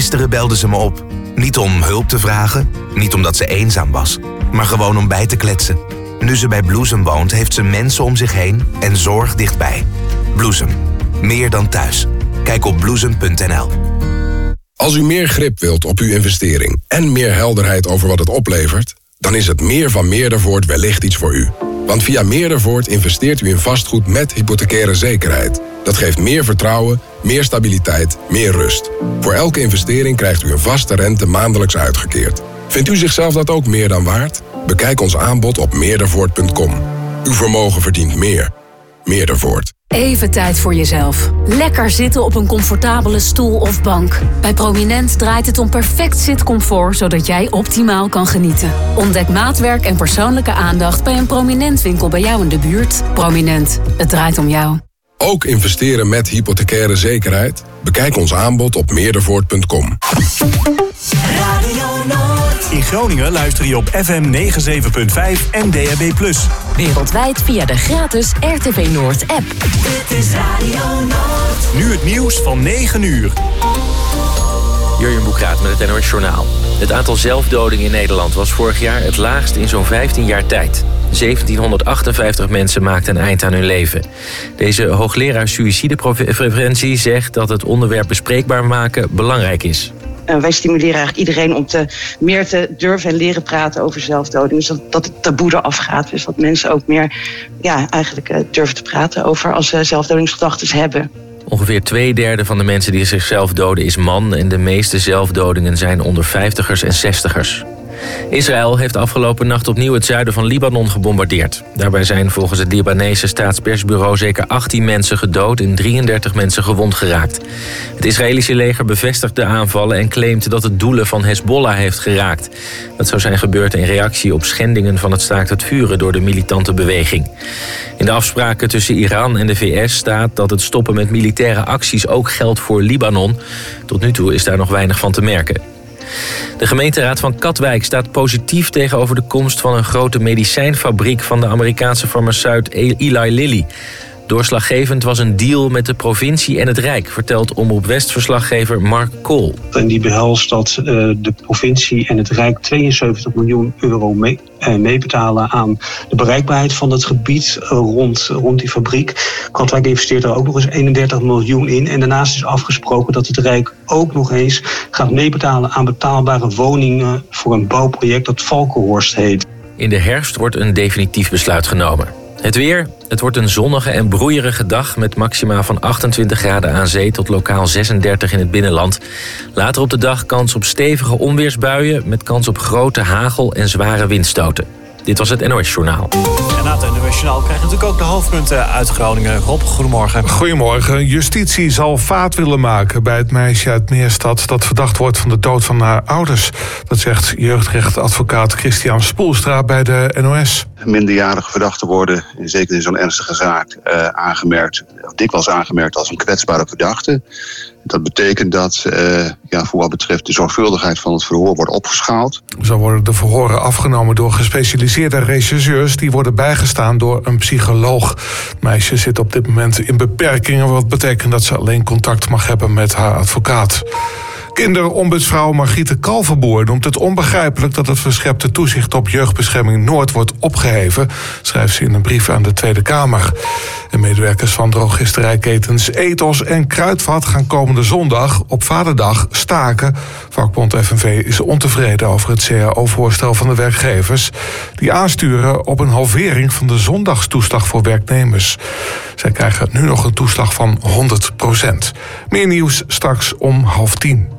Gisteren belde ze me op. Niet om hulp te vragen, niet omdat ze eenzaam was, maar gewoon om bij te kletsen. Nu ze bij Bloesem woont, heeft ze mensen om zich heen en zorg dichtbij. Bloesem. Meer dan thuis. Kijk op bloesem.nl. Als u meer grip wilt op uw investering en meer helderheid over wat het oplevert, dan is het meer van Meerdervoort wellicht iets voor u. Want via Meerdervoort investeert u in vastgoed met hypothecaire zekerheid. Dat geeft meer vertrouwen, meer stabiliteit, meer rust. Voor elke investering krijgt u een vaste rente maandelijks uitgekeerd. Vindt u zichzelf dat ook meer dan waard? Bekijk ons aanbod op meerdervoort.com. Uw vermogen verdient meer. Meerdervoort. Even tijd voor jezelf. Lekker zitten op een comfortabele stoel of bank. Bij Prominent draait het om perfect zitcomfort, zodat jij optimaal kan genieten. Ontdek maatwerk en persoonlijke aandacht bij een Prominent winkel bij jou in de buurt. Prominent, het draait om jou. Ook investeren met hypothecaire zekerheid? Bekijk ons aanbod op meerdervoort.com. In Groningen luister je op FM 97.5 en DAB+. Wereldwijd via de gratis RTV Noord app. Dit is Radio Noord. Nu het nieuws van 9 uur. Jurjen Boekraat met het NOS Journaal. Het aantal zelfdodingen in Nederland was vorig jaar het laagst in zo'n 15 jaar tijd. 1758 mensen maakten een eind aan hun leven. Deze hoogleraar suïcidepreventie zegt dat het onderwerp bespreekbaar maken belangrijk is. Wij stimuleren eigenlijk iedereen om meer te durven en leren praten over zelfdoding. Dus dat het taboe eraf gaat. Dus dat mensen ook meer durven te praten over als ze zelfdodingsgedachten hebben. Ongeveer 2/3 van de mensen die zichzelf doden is man en de meeste zelfdodingen zijn onder 50ers en 60ers. Israël heeft afgelopen nacht opnieuw het zuiden van Libanon gebombardeerd. Daarbij zijn volgens het Libanese staatspersbureau zeker 18 mensen gedood en 33 mensen gewond geraakt. Het Israëlische leger bevestigt de aanvallen en claimt dat het doelen van Hezbollah heeft geraakt. Dat zou zijn gebeurd in reactie op schendingen van het staakt het vuren door de militante beweging. In de afspraken tussen Iran en de VS staat dat het stoppen met militaire acties ook geldt voor Libanon. Tot nu toe is daar nog weinig van te merken. De gemeenteraad van Katwijk staat positief tegenover de komst van een grote medicijnfabriek van de Amerikaanse farmaceut Eli Lilly. Doorslaggevend was een deal met de provincie en het Rijk, vertelt Omroep West-verslaggever Mark Kool. En die behelst dat de provincie en het Rijk 72 miljoen euro meebetalen aan de bereikbaarheid van het gebied rond die fabriek. Katwijk investeert er ook nog eens 31 miljoen in. En daarnaast is afgesproken dat het Rijk ook nog eens gaat meebetalen aan betaalbare woningen voor een bouwproject dat Valkenhorst heet. In de herfst wordt een definitief besluit genomen. Het weer. Het wordt een zonnige en broeierige dag met maxima van 28 graden aan zee tot lokaal 36 in het binnenland. Later op de dag kans op stevige onweersbuien met kans op grote hagel en zware windstoten. Dit was het NOS Journaal. En na het NOS Journaal krijg je natuurlijk ook de hoofdpunten uit Groningen. Rob, goedemorgen. Goedemorgen. Justitie zal vaart willen maken bij het meisje uit Meerstad dat verdacht wordt van de dood van haar ouders. Dat zegt jeugdrechtadvocaat Christian Spoelstra bij de NOS. Minderjarige verdachten worden, zeker in zo'n ernstige zaak, dikwijls aangemerkt als een kwetsbare verdachte. Dat betekent dat voor wat betreft de zorgvuldigheid van het verhoor wordt opgeschaald. Zo worden de verhoren afgenomen door gespecialiseerde rechercheurs die worden bijgestaan door een psycholoog. Het meisje zit op dit moment in beperkingen, wat betekent dat ze alleen contact mag hebben met haar advocaat. Kinderombudsvrouw Margriete Kalverboer noemt het onbegrijpelijk dat het verscherpte toezicht op jeugdbescherming Noord wordt opgeheven, schrijft ze in een brief aan de Tweede Kamer. En medewerkers van drogisterijketens Ethos en Kruidvat gaan komende zondag op Vaderdag staken. Vakbond FNV is ontevreden over het CAO-voorstel van de werkgevers, die aansturen op een halvering van de zondagstoeslag voor werknemers. Zij krijgen nu nog een toeslag van 100%. Meer nieuws straks om 9:30.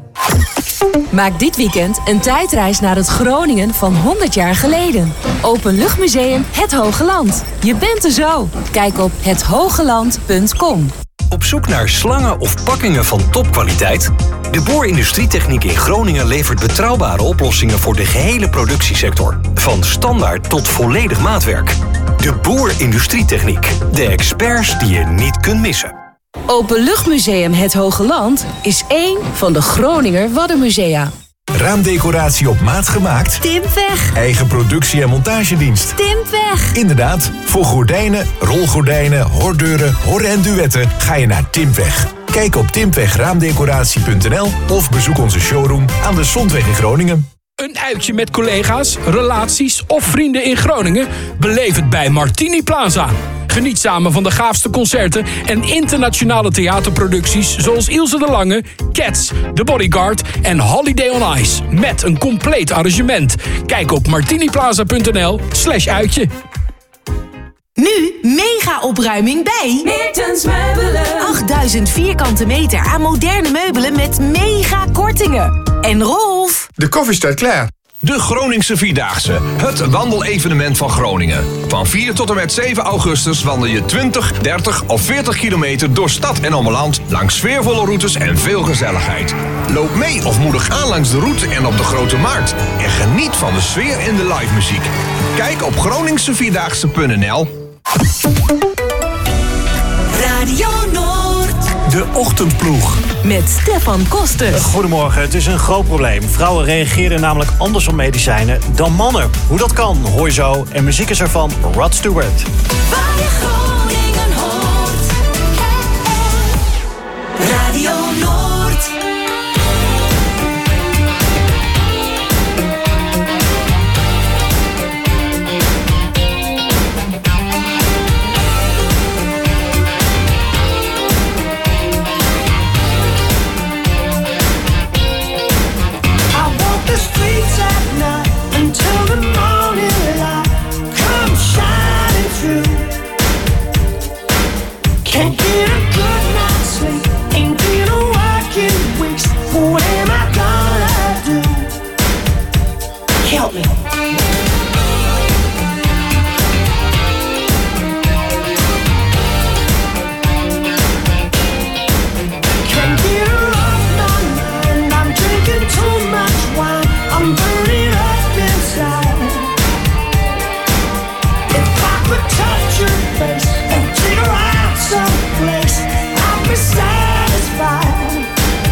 Maak dit weekend een tijdreis naar het Groningen van 100 jaar geleden. Openluchtmuseum Het Hoge Land. Je bent er zo. Kijk op hethogeland.com. Op zoek naar slangen of pakkingen van topkwaliteit? De Boer Industrietechniek in Groningen levert betrouwbare oplossingen voor de gehele productiesector. Van standaard tot volledig maatwerk. De Boer Industrietechniek. De experts die je niet kunt missen. Openluchtmuseum Het Hoge Land is één van de Groninger Waddenmusea. Raamdecoratie op maat gemaakt? Timpweg. Eigen productie- en montagedienst? Timpweg. Inderdaad, voor gordijnen, rolgordijnen, hordeuren, horren en duetten ga je naar Timpweg. Kijk op timpwegraamdecoratie.nl of bezoek onze showroom aan de Sontweg in Groningen. Een uitje met collega's, relaties of vrienden in Groningen? Beleef het bij Martini Plaza. Geniet samen van de gaafste concerten en internationale theaterproducties zoals Ilse de Lange, Cats, The Bodyguard en Holiday on Ice. Met een compleet arrangement. Kijk op martiniplaza.nl/uitje. Nu mega opruiming bij Meertens Meubelen. 8000 vierkante meter aan moderne meubelen met mega kortingen. En Rolf, de koffie staat klaar. De Groningse Vierdaagse, het wandelevenement van Groningen. Van 4 tot en met 7 augustus wandel je 20, 30 of 40 kilometer door stad en omland... langs sfeervolle routes en veel gezelligheid. Loop mee of moedig aan langs de route en op de Grote Markt. En geniet van de sfeer en de live muziek. Kijk op groningsevierdaagse.nl. Radio Noord. De Ochtendploeg. Met Stefan Koster. Goedemorgen, het is een groot probleem. Vrouwen reageren namelijk anders op medicijnen dan mannen. Hoe dat kan, hoor je zo. En muziek is er van Rod Stewart. Waar je Groningen hoort. Radio Noord. Until the morning light comes shining through. Can't get a good night's sleep, ain't been a work in weeks. What am I gonna do? Help me. Can't get her off my mind, I'm drinking too much wine, I'm burning up. If I could touch your face and take her out someplace, I'd be satisfied.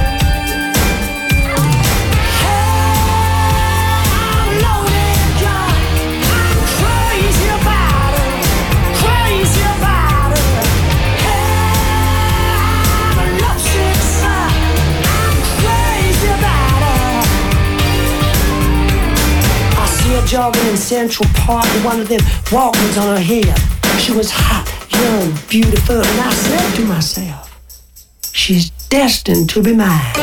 Hey, I'm loaded gun, I'm crazy about her, crazy about her. Hey, I'm a lovesick son, I'm crazy about her. I see her jogging in Central Park with one of them Walkmans on her head. She was hot, young, beautiful, and I said to myself, she's destined to be mine.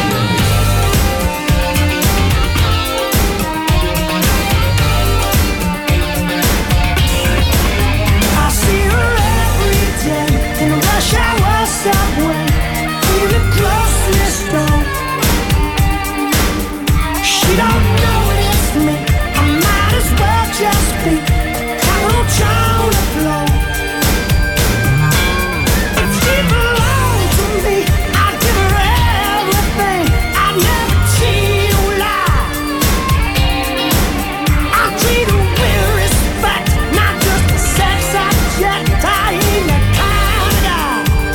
I see her every day in the rush hour subway, in the grocery store. She don't know it's me, I might as well just be on the floor. If she belonged to me, I'd give her everything. I'd never cheat or lie. I'd treat her with respect, not just a sex object. I ain't the kind of guy.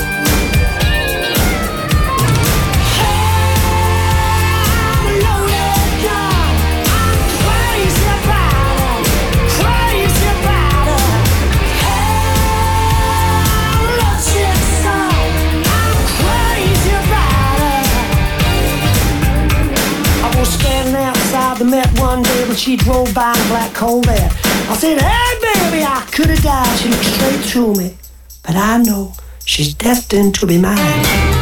Hey, I'm a loaded gun, I'm crazy about her, crazy about her. Standing outside the Met one day when she drove by in a black Corvette. I said, hey baby, I could have died. She looked straight through me, but I know she's destined to be mine.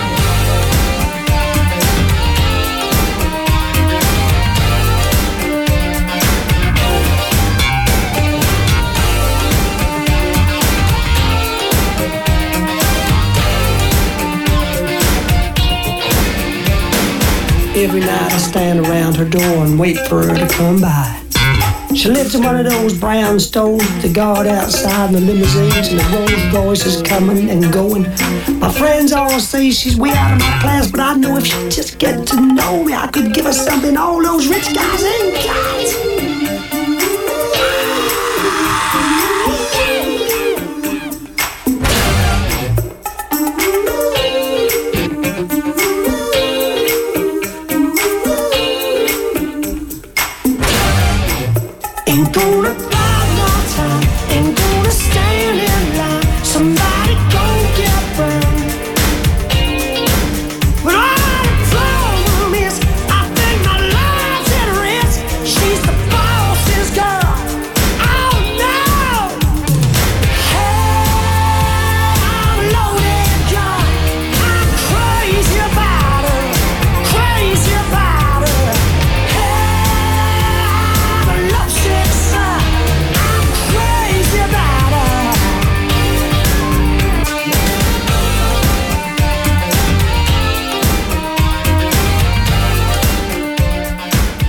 Every night I stand around her door and wait for her to come by. She lives in one of those brown stoves, the guard outside and the limousines and the Rolls Royces coming and going. My friends all say she's way out of my class, but I know if she'd just get to know me, I could give her something all those rich guys ain't got. Ain't gonna buy no time, ain't gonna stand in line. Somebody go get burned.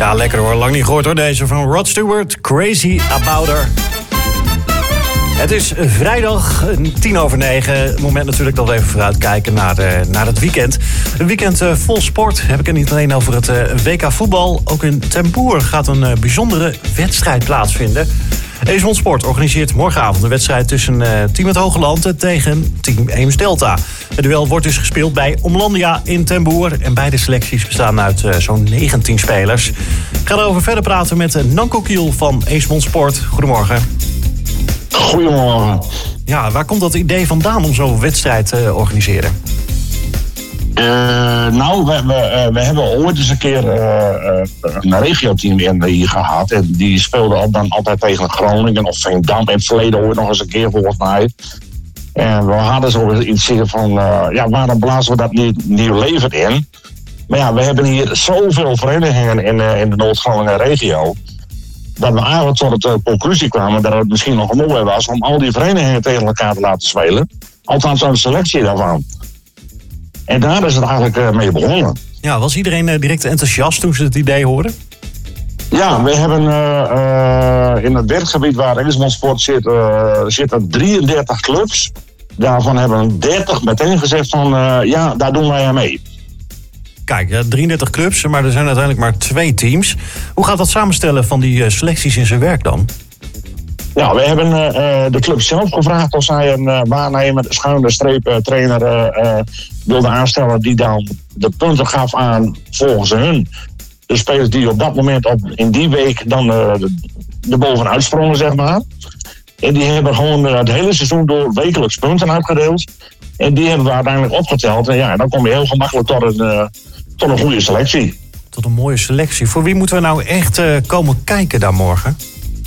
Ja, lekker hoor. Lang niet gehoord hoor. Deze van Rod Stewart. Crazy About Her. Het is vrijdag 9:10. Het moment natuurlijk dat we even vooruitkijken naar het weekend. Een weekend vol sport. Heb ik het niet alleen over het WK voetbal. Ook in Ten Boer gaat een bijzondere wedstrijd plaatsvinden. Eemsmond Sport organiseert morgenavond een wedstrijd tussen Team het Hogeland tegen Team Eems-Delta. Het duel wordt dus gespeeld bij Omlandia in Ten Boer. En beide selecties bestaan uit zo'n 19 spelers. Ik ga erover verder praten met Nanko Kiel van Eemsmond Sport. Goedemorgen. Goedemorgen. Ja, waar komt dat idee vandaan om zo'n wedstrijd te organiseren? We hebben ooit eens een keer een regioteam hier gehad. En die speelde dan altijd tegen Groningen of Veendam. In het verleden ooit nog eens een keer volgens mij. En we hadden zo iets van, waarom blazen we dat niet nieuw leven in? Maar ja, we hebben hier zoveel verenigingen in de Noord-Groningen regio. Dat we eigenlijk tot de conclusie kwamen dat het misschien nog mooi was om al die verenigingen tegen elkaar te laten spelen. Althans een selectie daarvan. En daar is het eigenlijk mee begonnen. Ja, was iedereen direct enthousiast toen ze het idee hoorden? Ja, we hebben in het werkgebied waar Eemsmond Sport zitten 33 clubs. Daarvan hebben 30 meteen gezegd van daar doen wij aan mee. Kijk, 33 clubs, maar er zijn uiteindelijk maar 2 teams. Hoe gaat dat samenstellen van die selecties in zijn werk dan? Ja, we hebben de club zelf gevraagd of zij een waarnemer, schuine streep trainer wilde aanstellen die dan de punten gaf aan volgens hun. De spelers die op dat moment in die week dan de bovenuit sprongen, zeg maar. En die hebben gewoon het hele seizoen door wekelijks punten uitgedeeld. En die hebben we uiteindelijk opgeteld. En ja, dan kom je heel gemakkelijk tot een goede selectie. Tot een mooie selectie. Voor wie moeten we nou echt komen kijken daar morgen?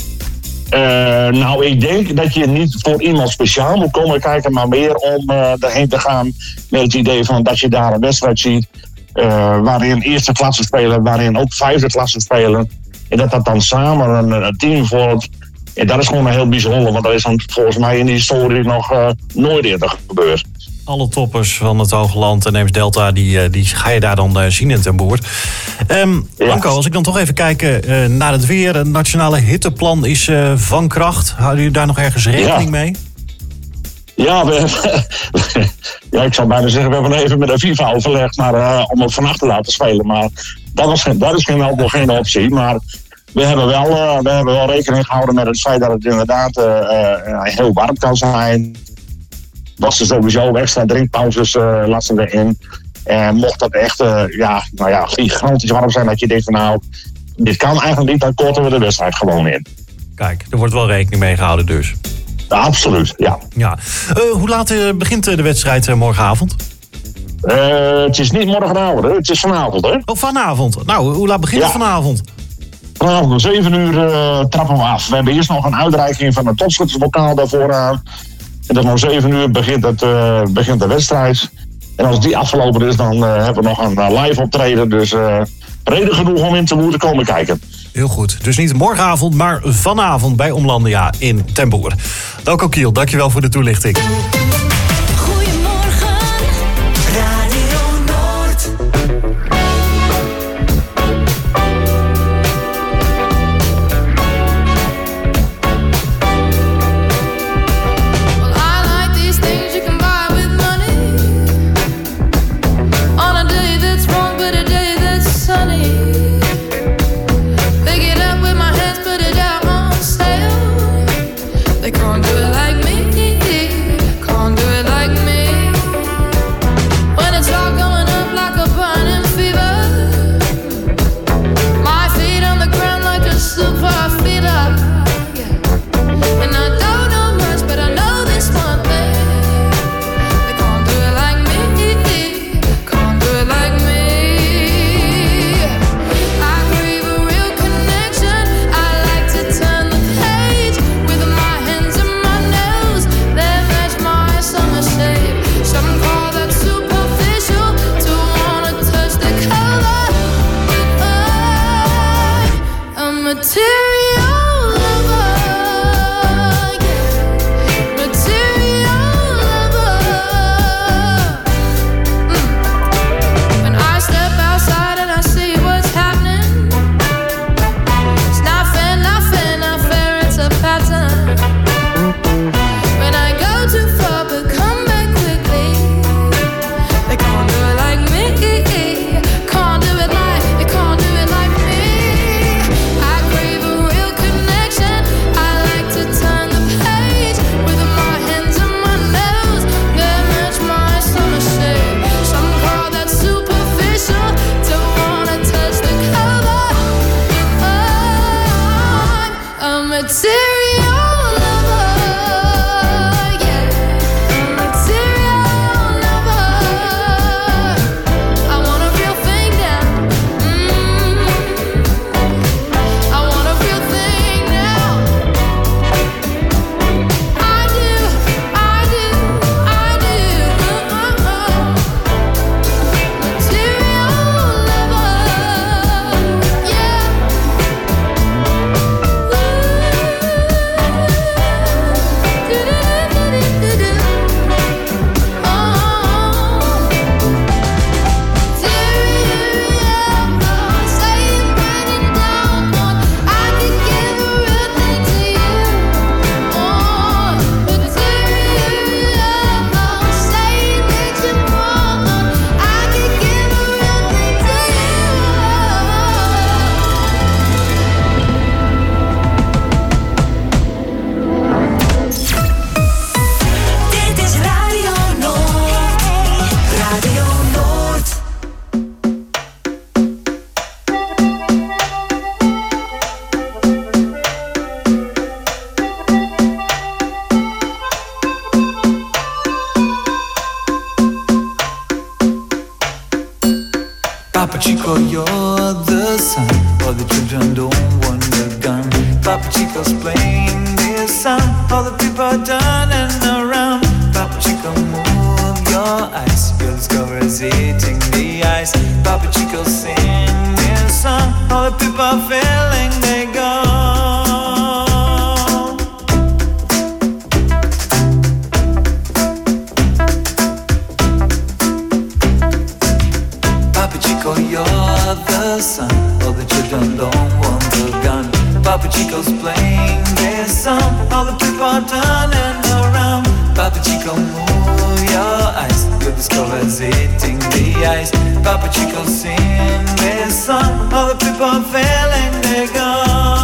Ik denk dat je niet voor iemand speciaal moet komen kijken, maar meer om daarheen te gaan met het idee van dat je daar een wedstrijd ziet waarin eerste klasse spelen, waarin ook vijfde klasse spelen. En dat dan samen een team vormt. En dat is gewoon een heel bijzonder, want dat is dan volgens mij in de historie nog nooit eerder gebeurd. Alle toppers van het Hogeland en Eems-Delta, die ga je daar dan zien in Ten Boer. Nanko, als ik dan toch even kijk naar het weer. Het nationale hitteplan is van kracht. Houden jullie daar nog ergens rekening mee? Ja, ik zou bijna zeggen, we hebben even met de FIFA overlegd om het vannacht te laten spelen. Maar dat is geen optie. Maar we hebben wel rekening gehouden met het feit dat het inderdaad heel warm kan zijn. Was er sowieso extra drinkpauzes laten we in. En mocht dat echt gigantisch warm zijn dat je denkt van dit kan eigenlijk niet, dan korten we de wedstrijd gewoon in. Kijk, er wordt wel rekening mee gehouden dus. Ja, absoluut, ja. Hoe laat begint de wedstrijd morgenavond? Het is niet morgenavond, hè? Het is vanavond, hè? Oh, vanavond. Nou, hoe laat begint het vanavond? Vanavond om 7 uur trappen we af. We hebben eerst nog een uitreiking van een topschuttersbokaal daarvoor aan. En dan om 7 uur begint de wedstrijd. En als die afgelopen is, dan hebben we nog een live optreden. Dus reden genoeg om in Ten Boer te komen kijken. Heel goed. Dus niet morgenavond, maar vanavond bij Omlandia in Ten Boer. Nanko Kiel, dankjewel voor de toelichting. They can't do it like me. Papa Chico, you're the son. All the children don't want the gun. Papa Chico's playing this song. All the people are turning around. Papa Chico, move your eyes. You'll discover it's eating the ice. Papa Chico, sing this song. All the people are feeling they go. You're the son. All the children don't want the gun. Papa Chico's playing this song. All the people are turning around. Papa Chico, move your eyes. You'll discover it's eating the ice. Papa Chico, sing this song. All the people are feeling they go.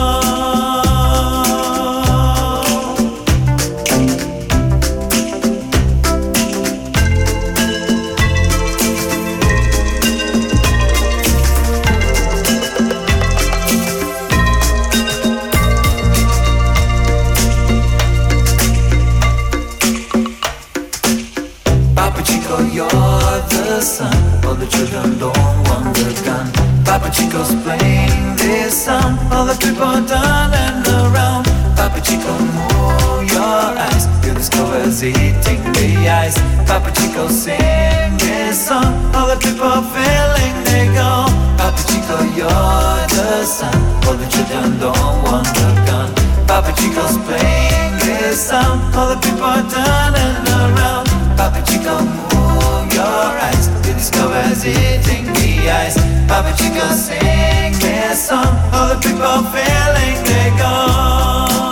Son. All the children don't want the gun. Papa Chico's playing this song. All the people are turning around. Papa Chico, move your eyes. You'll discover it's eating the ice. Papa Chico, sing this song. All the people are feeling they go. Papa Chico, you're the son. All the children don't want the gun. Papa Chico's playing this song. All the people are turning around. Papa Chico, move your eyes. You discover it's eating the ice. Papa Chico, sing this song. All the people feeling they go.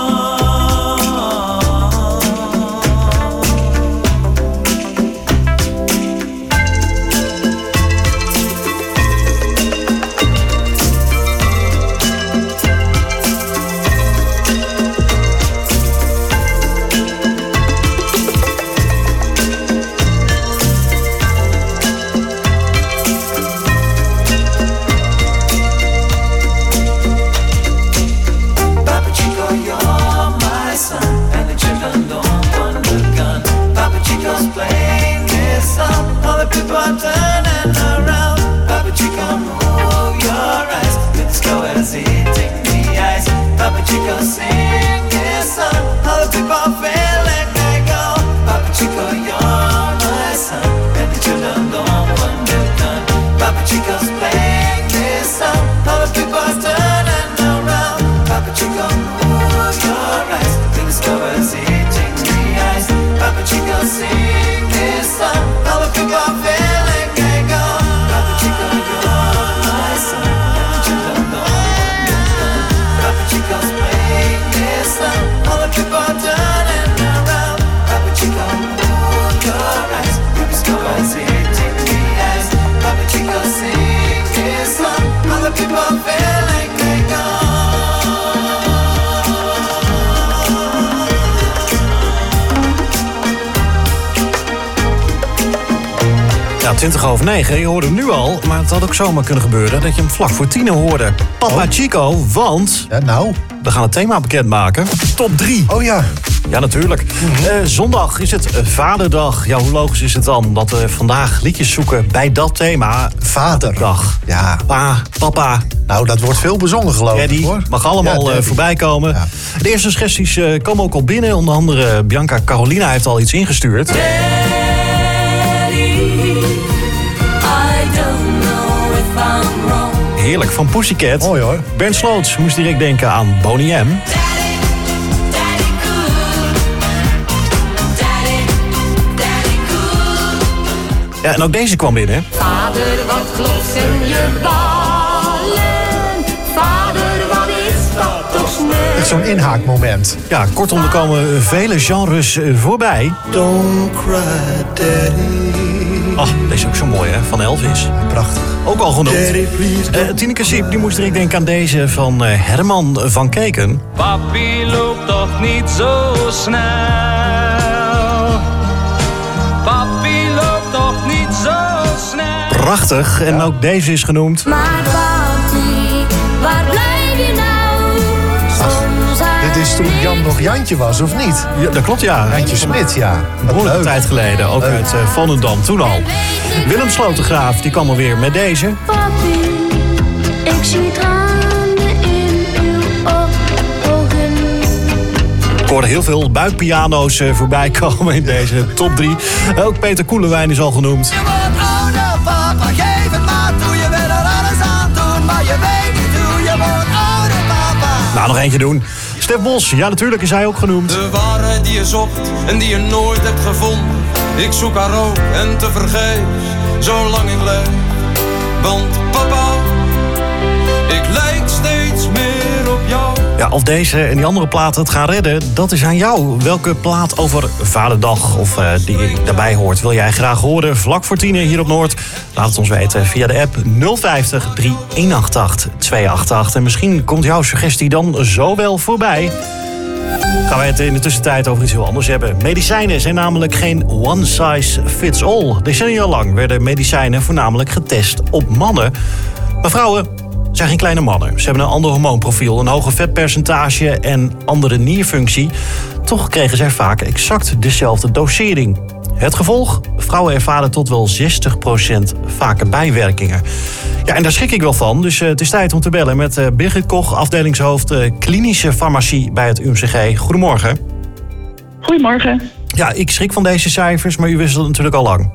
People are turning around. Papa Chico, move your eyes. You discover it's eating the ice. Papa Chico, sing this song. All the people are feeling they go. Papa Chico, you're my son. And the children don't want the gun. Papa Chico's playing this song. All the people are turning around. Papa Chico, move your eyes. You discover it's eating the ice. Papa Chico, sing this song. All the people are feeling they go. Papa Chico, you're my son. And the children don't want the gun. Papa Chico's playing this song. All the people are turning around. Papa Chico, move your eyes. You discover it's eating the ice. Papa Chico, sing this song. All the people are feeling they go. Ja, 20:09. Je hoorde hem nu al, maar het had ook zomaar kunnen gebeuren dat je hem vlak voor 10 hoorde. Papa Chico, want... Ja, nou? We gaan het thema bekendmaken. Top 3. Oh ja. Ja, natuurlijk. Zondag is het Vaderdag. Ja, hoe logisch is het dan dat we vandaag liedjes zoeken bij dat thema? Vaderdag. Ja. Pa, papa. Nou, dat wordt veel bezongen, geloof ik, hoor. Mag allemaal voorbij komen. Ja. De eerste suggesties komen ook al binnen. Onder andere Bianca Carolina heeft al iets ingestuurd. Heerlijk, van Pussycat. Mooi hoor. Bernd Sloots moest direct denken aan Boney M. Ja, en ook deze kwam binnen. Vader, wat glossen je ballen. Vader, wat is dat toch sneu. Echt zo'n inhaakmoment. Ja, kortom, er komen vele genres voorbij. Don't cry, daddy. Ach, deze is ook zo mooi, hè? Van Elvis. Prachtig. Ook al genoemd. Tineke Siep, die moest direct denken aan deze van Herman van Keken. Papi loopt toch niet zo snel. Papi loopt toch niet zo snel. Prachtig. En ook deze is genoemd. Maar papi, waar blijf je nou? Soms dit is toen Jan nog Jantje was, of niet? Ja, dat klopt, ja. Jantje Smit, ja. Behoorlijke tijd geleden, ook uit Volendam, toen al. Willem Slotengraaf, die kwam alweer met deze. Papi, ik zie tranen in uw ogen. Ik hoorde heel veel buikpiano's voorbij komen in deze top 3. Ook Peter Koelewijn is al genoemd. Papa, geef het maar toe, je wil er alles aan doen, maar je weet niet hoe je wordt ouder, papa. Nou, nog eentje doen. Stef Bos, ja natuurlijk is hij ook genoemd. De waarheid die je zocht en die je nooit hebt gevonden. Ik zoek haar ook en tevergeefs, zolang ik leef. Want papa, ik lijk steeds meer op jou. Ja, of deze en die andere plaat het gaan redden, dat is aan jou. Welke plaat over Vaderdag of die daarbij hoort, wil jij graag horen? Vlak voor 10 hier op Noord. Laat het ons weten via de app 050 3188 288. En misschien komt jouw suggestie dan zo wel voorbij. Gaan wij het in de tussentijd over iets heel anders hebben. Medicijnen zijn namelijk geen one size fits all. Decennia lang werden medicijnen voornamelijk getest op mannen. Maar vrouwen zijn geen kleine mannen. Ze hebben een ander hormoonprofiel, een hoger vetpercentage en andere nierfunctie. Toch kregen zij vaak exact dezelfde dosering. Het gevolg? Vrouwen ervaren tot wel 60% vaker bijwerkingen. Ja, en daar schrik ik wel van. Dus het is tijd om te bellen met Birgit Koch, afdelingshoofd klinische farmacie bij het UMCG. Goedemorgen. Goedemorgen. Ja, ik schrik van deze cijfers, maar u wist het natuurlijk al lang.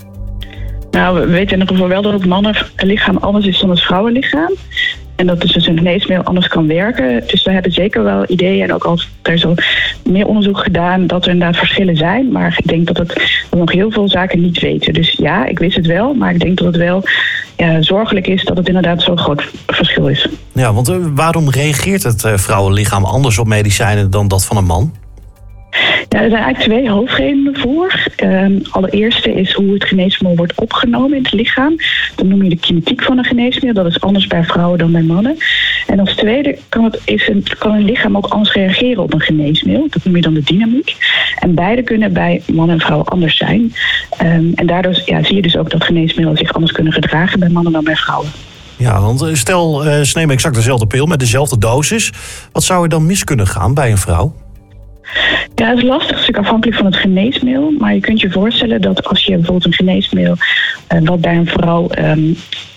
Nou, we weten in ieder geval wel dat het mannenlichaam anders is dan het vrouwenlichaam. En dat dus een geneesmiddel anders kan werken. Dus we hebben zeker wel ideeën. En ook al er is al meer onderzoek gedaan dat er inderdaad verschillen zijn. Maar ik denk dat we nog heel veel zaken niet weten. Dus ja, ik wist het wel. Maar ik denk dat het wel zorgelijk is dat het inderdaad zo'n groot verschil is. Ja, want waarom reageert het vrouwenlichaam anders op medicijnen dan dat van een man? Ja, er zijn eigenlijk 2 hoofdredenen voor. Allereerste is hoe het geneesmiddel wordt opgenomen in het lichaam. Dat noem je de kinetiek van een geneesmiddel. Dat is anders bij vrouwen dan bij mannen. En als tweede kan een lichaam ook anders reageren op een geneesmiddel. Dat noem je dan de dynamiek. En beide kunnen bij mannen en vrouwen anders zijn. En daardoor zie je dus ook dat geneesmiddelen zich anders kunnen gedragen bij mannen dan bij vrouwen. Ja, want stel, ze nemen exact dezelfde pil met dezelfde dosis. Wat zou er dan mis kunnen gaan bij een vrouw? Ja, het is lastig, natuurlijk afhankelijk van het geneesmiddel. Maar je kunt je voorstellen dat als je bijvoorbeeld een geneesmiddel wat bij een vrouw een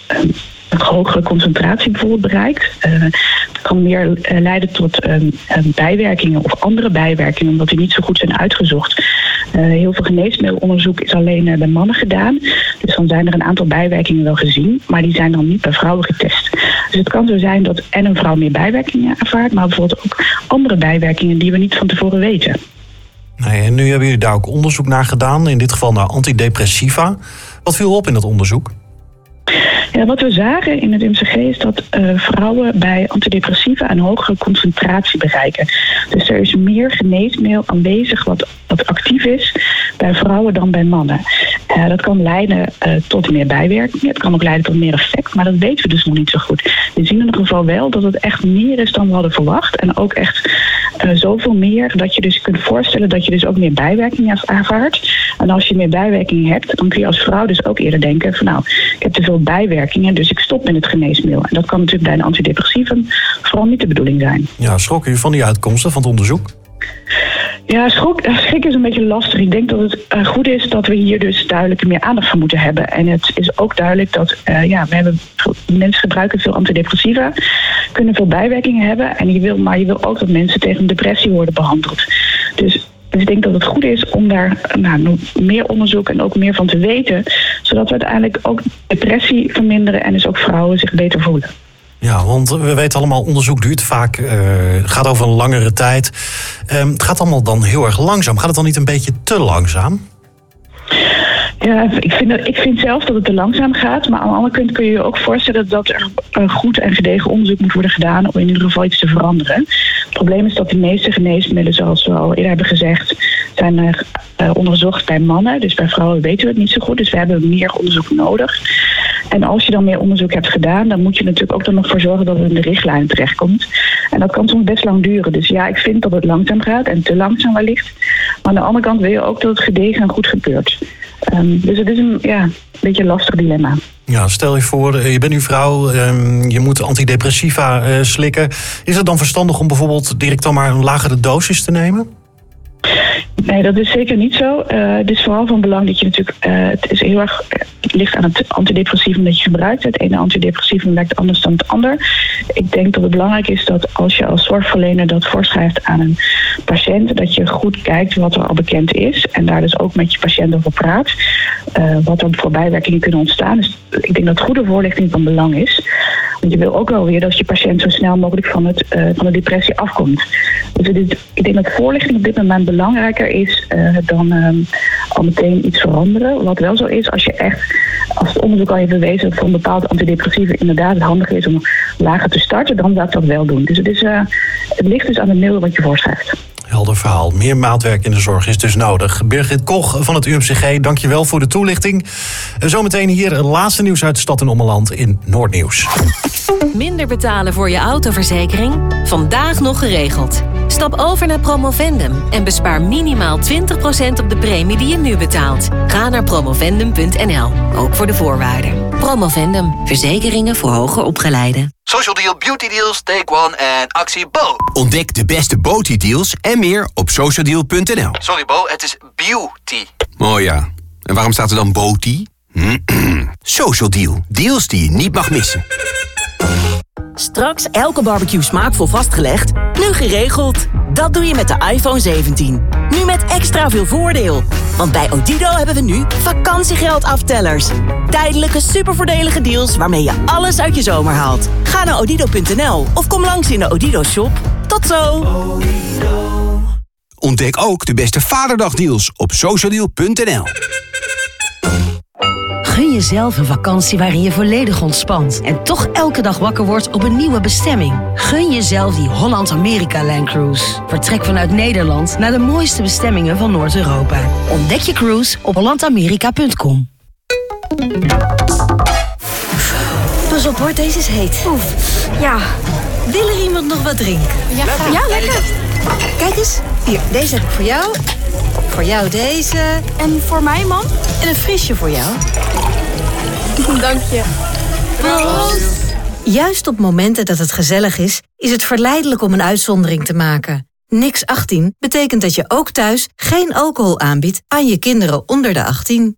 hogere concentratie bijvoorbeeld bereikt, dat kan meer leiden tot bijwerkingen of andere bijwerkingen, omdat die niet zo goed zijn uitgezocht. Heel veel geneesmiddelonderzoek is alleen bij mannen gedaan. Dus dan zijn er een aantal bijwerkingen wel gezien, maar die zijn dan niet bij vrouwen getest. Dus het kan zo zijn dat een vrouw meer bijwerkingen ervaart, maar bijvoorbeeld ook andere bijwerkingen die we niet van tevoren weten. Nee, en nu hebben jullie daar ook onderzoek naar gedaan, in dit geval naar antidepressiva. Wat viel op in dat onderzoek? Ja, wat we zagen in het UMCG is dat vrouwen bij antidepressiva een hogere concentratie bereiken. Dus er is meer geneesmiddel aanwezig wat actief is bij vrouwen dan bij mannen. Dat kan leiden tot meer bijwerkingen. Het kan ook leiden tot meer effect, maar dat weten we dus nog niet zo goed. We zien in ieder geval wel dat het echt meer is dan we hadden verwacht. En ook echt zoveel meer dat je dus kunt voorstellen dat je dus ook meer bijwerkingen ervaart. En als je meer bijwerkingen hebt, dan kun je als vrouw dus ook eerder denken van ik heb te veel bijwerkingen, dus ik stop met het geneesmiddel. En dat kan natuurlijk bij een antidepressiva vooral niet de bedoeling zijn. Ja, schrok u van die uitkomsten van het onderzoek? Ja, schrik is een beetje lastig. Ik denk dat het goed is dat we hier dus duidelijk meer aandacht voor moeten hebben. En het is ook duidelijk dat mensen gebruiken veel antidepressiva, kunnen veel bijwerkingen hebben. En je wil ook dat mensen tegen depressie worden behandeld. Dus ik denk dat het goed is om daar meer onderzoek en ook meer van te weten, zodat we uiteindelijk ook depressie verminderen en dus ook vrouwen zich beter voelen. Ja, want we weten allemaal, onderzoek duurt vaak, gaat over een langere tijd. Het gaat allemaal dan heel erg langzaam. Gaat het dan niet een beetje te langzaam? Ja, ik vind zelf dat het te langzaam gaat. Maar aan de andere kant kun je je ook voorstellen dat er goed en gedegen onderzoek moet worden gedaan om in ieder geval iets te veranderen. Het probleem is dat de meeste geneesmiddelen, zoals we al eerder hebben gezegd, zijn onderzocht bij mannen. Dus bij vrouwen weten we het niet zo goed. Dus we hebben meer onderzoek nodig. En als je dan meer onderzoek hebt gedaan, dan moet je natuurlijk ook er nog voor zorgen dat het in de richtlijnen terechtkomt. En dat kan soms best lang duren. Dus ja, ik vind dat het langzaam gaat en te langzaam wellicht. Maar aan de andere kant wil je ook dat het gedegen en goed gebeurt. Dus het is een beetje lastig dilemma. Ja, stel je voor, je bent nu vrouw, je moet antidepressiva slikken. Is het dan verstandig om bijvoorbeeld direct dan maar een lagere dosis te nemen? Nee, dat is zeker niet zo. Het is vooral van belang dat je natuurlijk... het is heel erg... Het ligt aan het antidepressivum dat je gebruikt. Het ene antidepressivum werkt anders dan het ander. Ik denk dat het belangrijk is dat als je als zorgverlener dat voorschrijft aan een patiënt, dat je goed kijkt wat er al bekend is. En daar dus ook met je patiënt over praat. Wat er voor bijwerkingen kunnen ontstaan. Dus ik denk dat goede voorlichting van belang is. Want je wil ook wel weer dat je patiënt zo snel mogelijk van de depressie afkomt. Dus ik denk dat voorlichting op dit moment belangrijker is dan al meteen iets veranderen. Wat wel zo is, als het onderzoek al heeft bewezen dat voor een bepaald antidepressieve inderdaad het handig is om lager te starten, dan zou ik dat wel doen. Dus het ligt dus aan het middel wat je voorschrijft. Helder verhaal. Meer maatwerk in de zorg is dus nodig. Birgit Koch van het UMCG, dankjewel voor de toelichting. Zometeen hier het laatste nieuws uit de stad en ommeland in Noordnieuws. Minder betalen voor je autoverzekering? Vandaag nog geregeld. Stap over naar Promovendum en bespaar minimaal 20% op de premie die je nu betaalt. Ga naar promovendum.nl, ook voor de voorwaarden. Promovendum, verzekeringen voor hoger opgeleiden. Social Deal, Beauty Deals, Take One en actie Bo. Ontdek de beste Beauty deals en meer op socialdeal.nl. Sorry Bo, het is beauty. Oh ja, en waarom staat er dan Beauty? Social Deal, deals die je niet mag missen. Straks elke barbecue smaakvol vastgelegd, nu geregeld. Dat doe je met de iPhone 17. Nu met extra veel voordeel. Want bij Odido hebben we nu vakantiegeldaftellers. Tijdelijke supervoordelige deals waarmee je alles uit je zomer haalt. Ga naar odido.nl of kom langs in de Odido shop. Tot zo! Ontdek ook de beste Vaderdagdeals op socialdeal.nl. Gun jezelf een vakantie waarin je volledig ontspant en toch elke dag wakker wordt op een nieuwe bestemming. Gun jezelf die Holland-Amerika-Line Cruise. Vertrek vanuit Nederland naar de mooiste bestemmingen van Noord-Europa. Ontdek je cruise op hollandamerika.com. Pas op hoor, deze is heet. Oef, ja. Wil er iemand nog wat drinken? Ja, lekker. Kijk eens, hier, deze heb ik voor jou. Voor jou deze. En voor mij, man? En een frisje voor jou. Dank je. Proost. Juist op momenten dat het gezellig is het verleidelijk om een uitzondering te maken. Niks 18 betekent dat je ook thuis geen alcohol aanbiedt aan je kinderen onder de 18.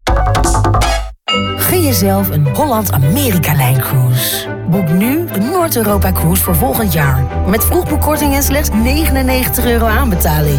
Gun jezelf een Holland-Amerika-Lijn Cruise. Boek nu de Noord-Europa-cruise voor volgend jaar. Met vroegboekkorting en slechts €99 aanbetaling.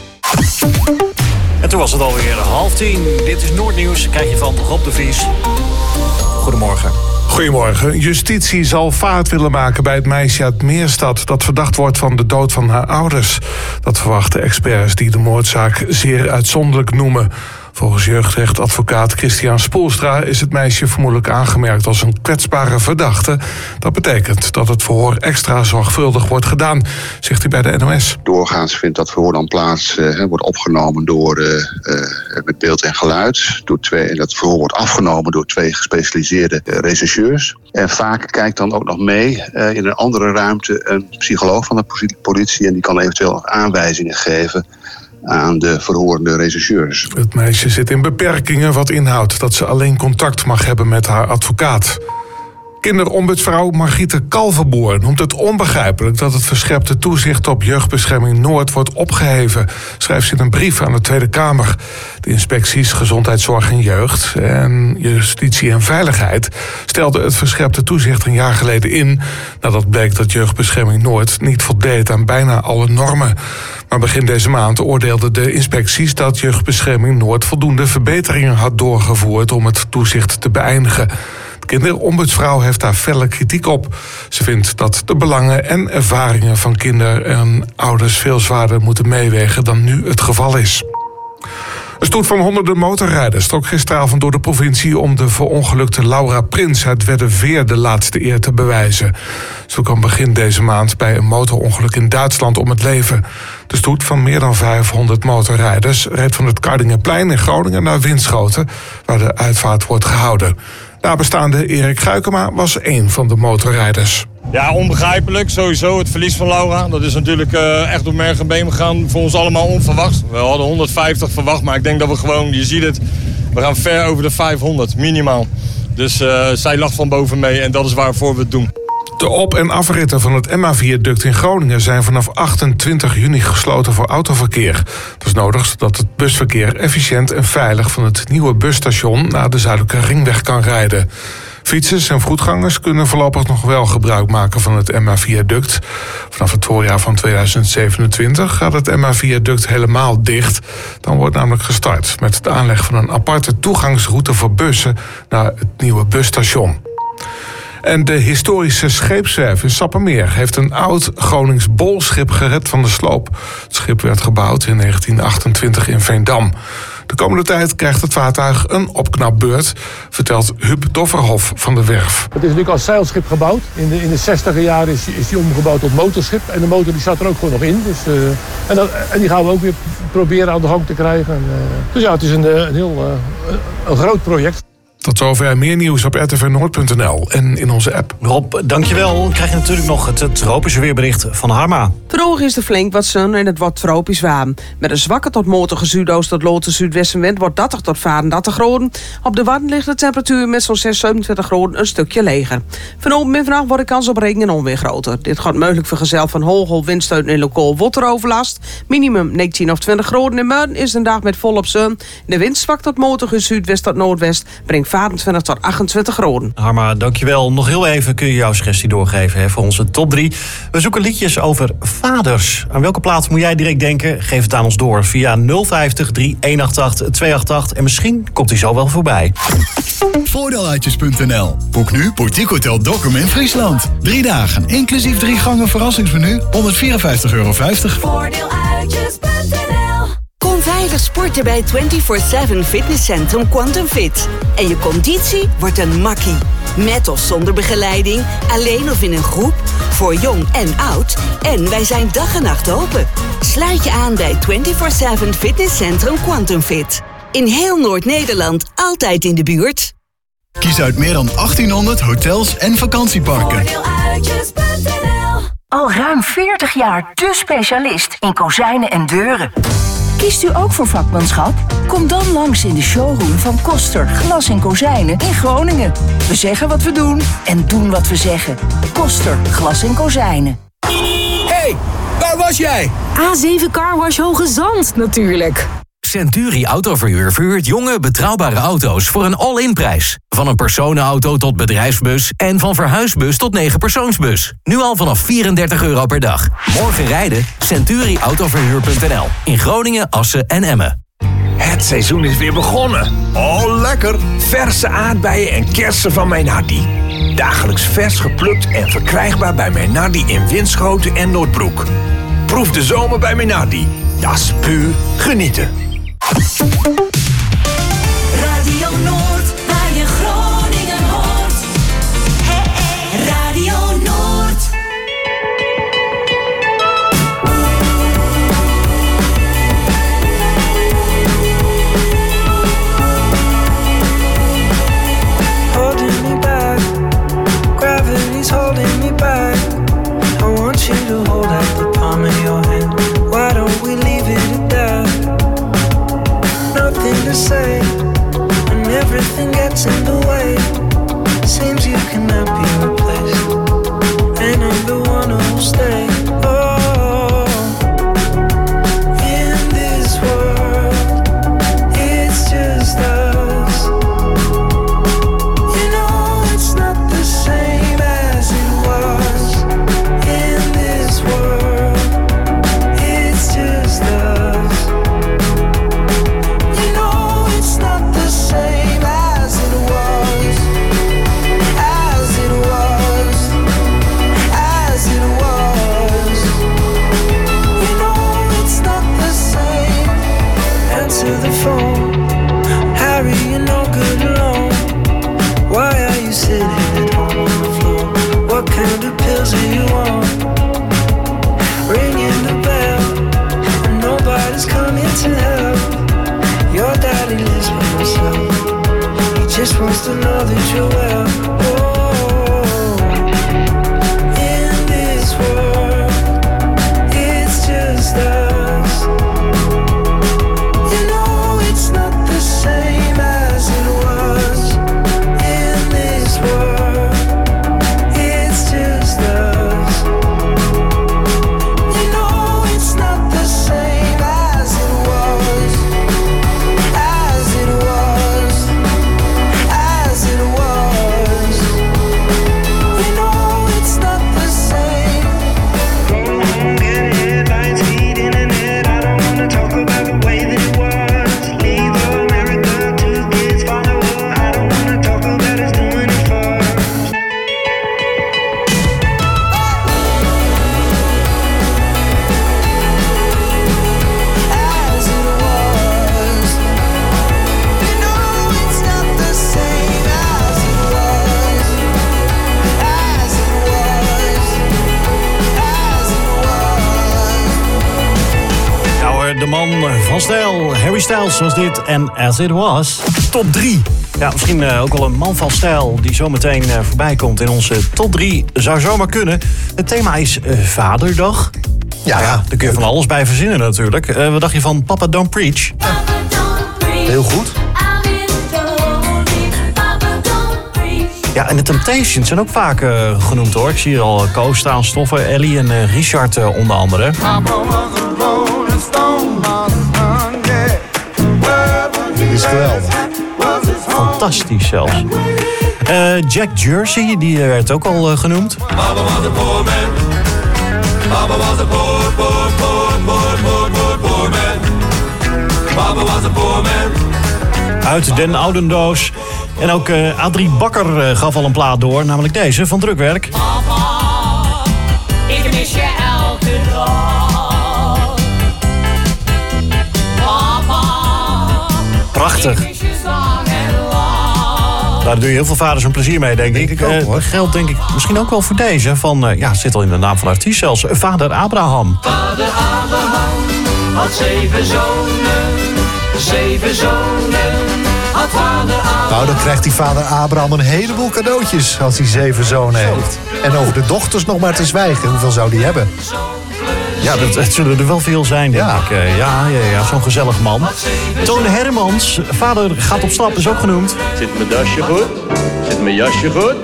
En toen was het alweer 9:30. Dit is Noordnieuws, krijg je van Rob de Vries. Goedemorgen. Goedemorgen. Justitie zal vaart willen maken bij het meisje uit Meerstad dat verdacht wordt van de dood van haar ouders. Dat verwachten experts die de moordzaak zeer uitzonderlijk noemen. Volgens jeugdrechtadvocaat Christian Spoelstra is het meisje vermoedelijk aangemerkt als een kwetsbare verdachte. Dat betekent dat het verhoor extra zorgvuldig wordt gedaan, zegt hij bij de NOS. Doorgaans vindt dat verhoor dan plaats, wordt opgenomen met beeld en geluid. En dat verhoor wordt afgenomen door 2 gespecialiseerde rechercheurs. En vaak kijkt dan ook nog mee in een andere ruimte een psycholoog van de politie en die kan eventueel aanwijzingen geven aan de verhorende rechercheurs. Het meisje zit in beperkingen wat inhoudt dat ze alleen contact mag hebben met haar advocaat. Kinderombudsvrouw Margriete Kalverboer noemt het onbegrijpelijk dat het verscherpte toezicht op Jeugdbescherming Noord wordt opgeheven, schrijft ze in een brief aan de Tweede Kamer. De inspecties Gezondheidszorg en Jeugd en Justitie en Veiligheid stelden het verscherpte toezicht een jaar geleden in, nadat bleek dat Jeugdbescherming Noord niet voldeed aan bijna alle normen. Maar begin deze maand oordeelden de inspecties dat Jeugdbescherming Noord voldoende verbeteringen had doorgevoerd om het toezicht te beëindigen. De kinderombudsvrouw heeft daar felle kritiek op. Ze vindt dat de belangen en ervaringen van kinderen en ouders veel zwaarder moeten meewegen dan nu het geval is. Een stoet van honderden motorrijders trok gisteravond door de provincie om de verongelukte Laura Prins uit Wedderveer de laatste eer te bewijzen. Ze kwam begin deze maand bij een motorongeluk in Duitsland om het leven. De stoet van meer dan 500 motorrijders reed van het Kardingerplein in Groningen naar Winschoten, waar de uitvaart wordt gehouden. Nabestaande Erik Guikema was één van de motorrijders. Ja, onbegrijpelijk. Sowieso het verlies van Laura. Dat is natuurlijk echt door merg en been gegaan. Voor ons allemaal onverwacht. We hadden 150 verwacht, maar ik denk dat we gewoon, je ziet het, we gaan ver over de 500, minimaal. Dus zij lacht van boven mee en dat is waarvoor we het doen. De op- en afritten van het Emma-viaduct in Groningen zijn vanaf 28 juni gesloten voor autoverkeer. Dat is nodig zodat het busverkeer efficiënt en veilig van het nieuwe busstation naar de Zuidelijke Ringweg kan rijden. Fietsers en voetgangers kunnen voorlopig nog wel gebruik maken van het Emma-viaduct. Vanaf het voorjaar van 2027 gaat het Emma-viaduct helemaal dicht. Dan wordt namelijk gestart met de aanleg van een aparte toegangsroute voor bussen naar het nieuwe busstation. En de historische scheepswerf in Sappemeer heeft een oud Gronings bolschip gered van de sloop. Het schip werd gebouwd in 1928 in Veendam. De komende tijd krijgt het vaartuig een opknapbeurt, vertelt Huub Dofferhof van de werf. Het is natuurlijk als zeilschip gebouwd. In de 60e jaren is die omgebouwd tot motorschip. En de motor die staat er ook gewoon nog in. Dus, en die gaan we ook weer proberen aan de gang te krijgen. Dus ja, het is een heel groot project. Tot zover, meer nieuws op rtvnoord.nl en in onze app. Rob, dankjewel. Dan krijg je natuurlijk nog het tropische weerbericht van Harma. Vandaag is er flink wat zon en het wordt tropisch warm. Met een zwakke tot matige zuidoost tot lote zuidwestenwind wordt 30 tot 34 graden. Op de Wadden ligt de temperatuur met zo'n 27 graden een stukje lager. Vanavond en vannacht wordt de kans op regen en onweer groter. Dit gaat mogelijk vergezeld van hoge windstoten en lokaal wateroverlast. Minimum 19 of 20 graden. In Muiden is een dag met volop zon. De wind zwak tot matige zuidwest tot noordwest brengt 25 tot 28 graden. Harma, dankjewel. Nog heel even kun je jouw suggestie doorgeven voor onze top 3. We zoeken liedjes over vaders. Aan welke plaats moet jij direct denken? Geef het aan ons door via 050 3188 288 en misschien komt hij zo wel voorbij. Voordeeluitjes.nl. Boek nu Boutique Hotel Dokkum in Friesland. 3 dagen, inclusief 3 gangen verrassingsmenu, €154,50. Voordeeluitjes.nl. Kom veilig sporten bij 24/7 Fitnesscentrum Quantum Fit. En je conditie wordt een makkie. Met of zonder begeleiding, alleen of in een groep, voor jong en oud. En wij zijn dag en nacht open. Sluit je aan bij 24/7 Fitnesscentrum Quantum Fit. In heel Noord-Nederland, altijd in de buurt. Kies uit meer dan 1800 hotels en vakantieparken. Al ruim 40 jaar de specialist in kozijnen en deuren. Kiest u ook voor vakmanschap? Kom dan langs in de showroom van Koster Glas en Kozijnen in Groningen. We zeggen wat we doen en doen wat we zeggen. Koster Glas en Kozijnen. Hey, waar was jij? A7 Carwash Hoge Zand, natuurlijk. Century Autoverhuur verhuurt jonge, betrouwbare auto's voor een all-in prijs. Van een personenauto tot bedrijfsbus en van verhuisbus tot 9-persoonsbus. Nu al vanaf €34 per dag. Morgen rijden? CenturiAutoverhuur.nl. In Groningen, Assen en Emmen. Het seizoen is weer begonnen. Oh, lekker! Verse aardbeien en kersen van Meinardi. Dagelijks vers geplukt en verkrijgbaar bij Meinardi in Winschoten en Noordbroek. Proef de zomer bij Meinardi. Dat is puur genieten. Radio Noord, waar je Groningen hoort. Radio Noord. Holding me back, gravity's holding me back. I want you to hold out the palm of your hand. Why don't we leave it at that? Nothing wants to know that you're well. Oh, in this world, it's just us. You know it's not the same as it was. In this world, it's just us. You know it's not the same as it was. As it was. As it was. You know it's not the same. Go on, get headlines, feed internet. I don't wanna talk about the way that it was. Leave America, 2 kids follow her. I don't wanna talk about us doing it first. As it was. You know it's not the same as it was. As it was. As it was. Nou, de man van stijl, Harry Styles was dit en As It Was. Top 3. Ja, misschien ook wel een man van stijl die zometeen voorbij komt in onze top 3. Zou zomaar kunnen. Het thema is Vaderdag. Ja, daar kun je van alles bij verzinnen natuurlijk. Wat dacht je van Papa Don't Preach? Heel goed. Ja, en de Temptations zijn ook vaak genoemd hoor. Ik zie hier al Koos staan, Stoffer, Ellie en Richard onder andere. Dit is geweldig. Fantastisch zelfs. Jack Jersey, die werd ook al genoemd. Papa was a poor man. Papa was a poor man. Papa was a poor man. Uit Den Oudendoos. En ook Adrie Bakker gaf al een plaat door, namelijk deze van Drukwerk. Papa, ik mis je elke dag. Papa, Prachtig. ik mis je zang en lach. Daar doe je heel veel vaders een plezier mee, denk ik. Dat geldt denk ik misschien ook wel voor deze. Van, ja, het zit al in de naam van de artiest zelfs. Vader Abraham. Vader Abraham had 7 zonen. 7 zonen had vader Abraham. Nou, dan krijgt die vader Abraham een heleboel cadeautjes als hij 7 zonen heeft. En over de dochters nog maar te zwijgen. Hoeveel zou die hebben? Ja, het zullen er wel veel zijn, denk ik. Ja, zo'n gezellig man. Toon Hermans, vader gaat op stap, is ook genoemd. Zit mijn dasje goed? Zit mijn jasje goed?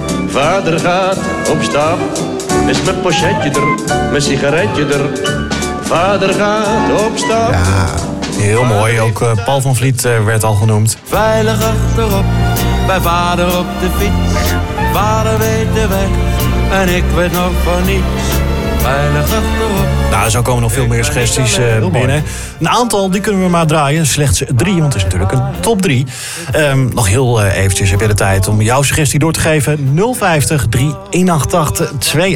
Vader gaat op stap. Is mijn pochetje er? Mijn sigaretje er? Vader gaat op stap. Ja, heel mooi. Ook Paul van Vliet werd al genoemd. Veilig achterop, bij vader op de fiets. Vader weet de weg en ik weet nog van niets. Veilig achterop. Nou, zo komen nog veel meer suggesties binnen. Een aantal, die kunnen we maar draaien. Slechts 3, want het is natuurlijk een top 3. Nog heel eventjes heb je de tijd om jouw suggestie door te geven. 050 3188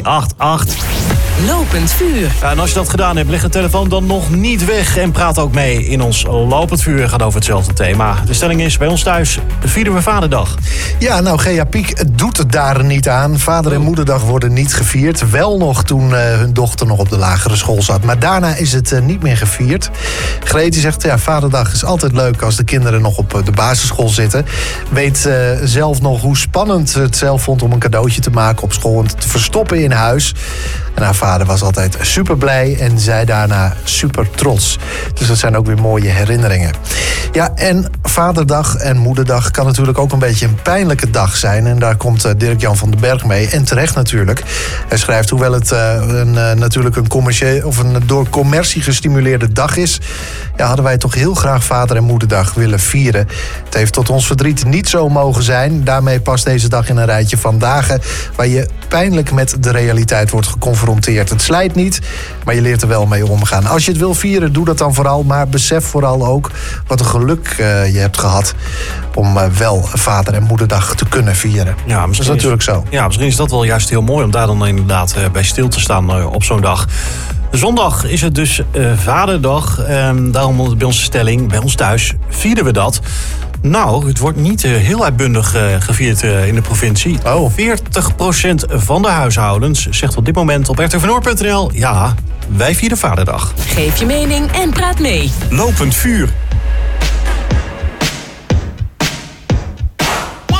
288. Lopend vuur. Ja, en als je dat gedaan hebt, leg de telefoon dan nog niet weg. En praat ook mee in ons Lopend vuur. Gaat over hetzelfde thema. De stelling is, bij ons thuis vieren we Vaderdag. Ja, nou, Gea Piek doet het daar niet aan. Vader- en moederdag worden niet gevierd. Wel nog toen hun dochter nog op de lagere school zat. Maar daarna is het niet meer gevierd. Greet zegt, ja, Vaderdag is altijd leuk als de kinderen nog op de basisschool zitten. Weet zelf nog hoe spannend het zelf vond om een cadeautje te maken op school en te verstoppen in huis. En haar vader was altijd super blij en zij daarna super trots. Dus dat zijn ook weer mooie herinneringen. Ja, en Vaderdag en Moederdag kan natuurlijk ook een beetje een pijnlijke dag zijn. En daar komt Dirk-Jan van den Berg mee. En terecht natuurlijk. Hij schrijft, hoewel het natuurlijk een door commercie gestimuleerde dag is, ja, hadden wij toch heel graag Vader- en Moederdag willen vieren. Het heeft tot ons verdriet niet zo mogen zijn. Daarmee past deze dag in een rijtje van dagen waar je pijnlijk met de realiteit wordt geconfronteerd. Het slijt niet, maar je leert er wel mee omgaan. Als je het wil vieren, doe dat dan vooral. Maar besef vooral ook wat een geluk je hebt gehad om wel Vader- en Moederdag te kunnen vieren. Ja, dat is natuurlijk zo. Ja, misschien is dat wel juist heel mooi om daar dan inderdaad bij stil te staan op zo'n dag. Zondag is het dus Vaderdag. Daarom bij onze stelling, bij ons thuis, vieren we dat. Nou, het wordt niet heel uitbundig gevierd in de provincie. 40% van de huishoudens zegt op dit moment op rtvnoord.nl... ja, wij vieren Vaderdag. Geef je mening en praat mee. Lopend vuur.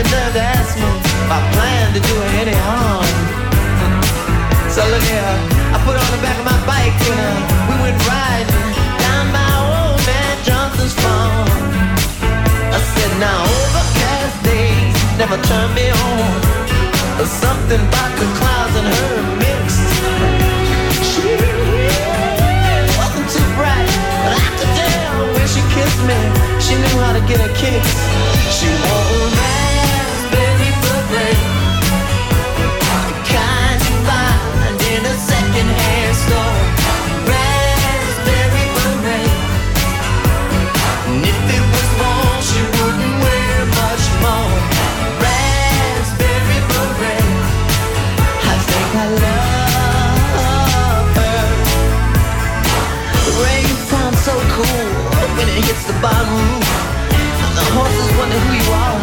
the nerve to ask me if I plan to do her any harm. So look here, I put her on the back of my bike and we went riding down by old man Johnson's farm. I said, now overcast days never turn me on. There's something about the clouds and her mixed. She wasn't too bright, but I could tell when she kissed me, she knew how to get a kiss. She wore a raspberry beret, the kind you find in a second-hand store. Raspberry beret, and if it was worn, she wouldn't wear much more. Raspberry beret, I think I love her. The rain sounds so cool when it hits the bottom roof. The horses wonder who you are.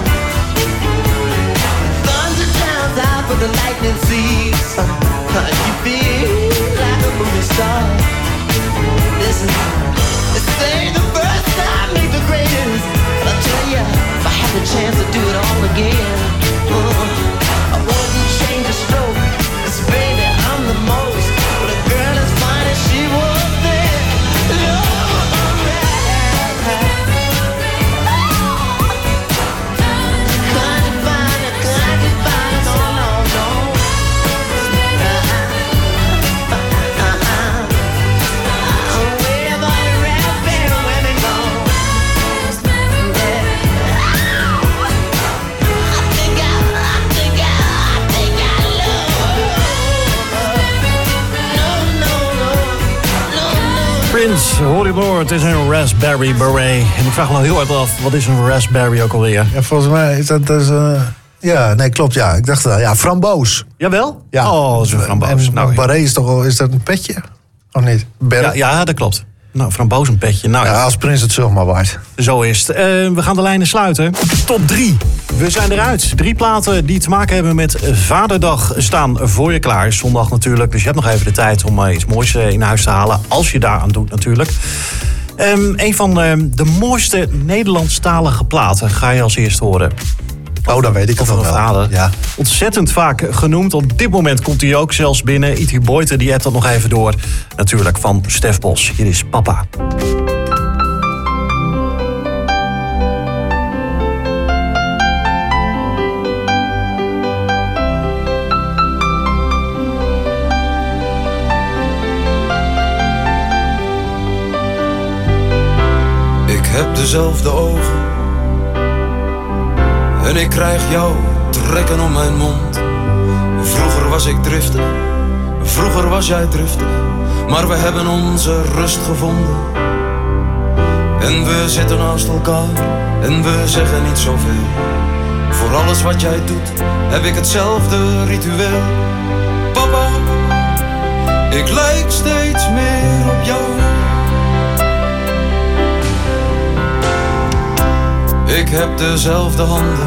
Thunder drowns out for the lightning seas. You feel like a movie star. Listen, this ain't the first time, ain't the greatest. But I tell ya, if I had the chance to do it all again, I wouldn't change a stroke. 'Cause baby, I'm the most. But a girl as fine as she was then. Prince, Holy Lord, het is een Raspberry Beret. En ik vraag me nou heel erg af, wat is een Raspberry ook alweer? Ja, volgens mij is dat dus... ja, nee, klopt, ja. Ik dacht, ja, framboos. Jawel? Ja. Oh, dat is een framboos. En nou, beret is toch wel, is dat een petje? Of niet? Ja, dat klopt. Nou, framboos een petje. Nou, ja, als Prins het zomaar waard. Zo is het. We gaan de lijnen sluiten. Top 3. We zijn eruit. 3 platen die te maken hebben met Vaderdag staan voor je klaar. Zondag natuurlijk, dus je hebt nog even de tijd om iets moois in huis te halen. Als je daaraan doet natuurlijk. Een van de mooiste Nederlandstalige platen ga je als eerst horen. Oh, dan weet ik het wel. Vader. Ja. Ontzettend vaak genoemd. Op dit moment komt hij ook zelfs binnen. Iti Boyte, die hebt dat nog even door. Natuurlijk van Stef Bos. Hier is Papa. Ik heb dezelfde ogen en ik krijg jou trekken om mijn mond. Vroeger was ik driftig, vroeger was jij driftig, maar we hebben onze rust gevonden. En we zitten naast elkaar en we zeggen niet zoveel. Voor alles wat jij doet heb ik hetzelfde ritueel. Papa, ik lijk steeds meer op jou. Ik heb dezelfde handen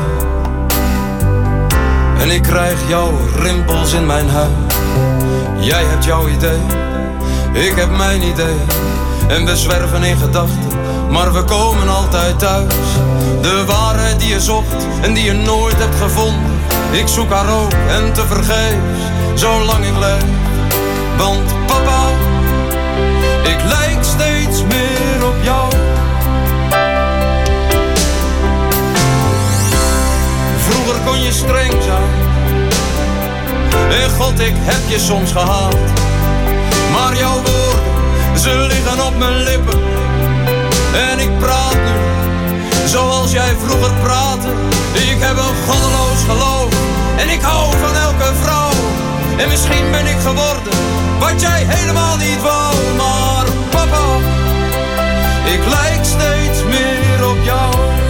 en ik krijg jouw rimpels in mijn huid. Jij hebt jouw idee, ik heb mijn idee. En we zwerven in gedachten, maar we komen altijd thuis. De waarheid die je zocht en die je nooit hebt gevonden. Ik zoek haar ook en tevergeefs, zolang ik leef. Want papa, ik lijk steeds meer op jou. Vroeger kon je streng zijn en God, ik heb je soms gehaald. Maar jouw woorden, ze liggen op mijn lippen. En ik praat nu zoals jij vroeger praatte. Ik heb een goddeloos geloof en ik hou van elke vrouw. En misschien ben ik geworden wat jij helemaal niet wou. Maar papa, ik lijk steeds meer op jou.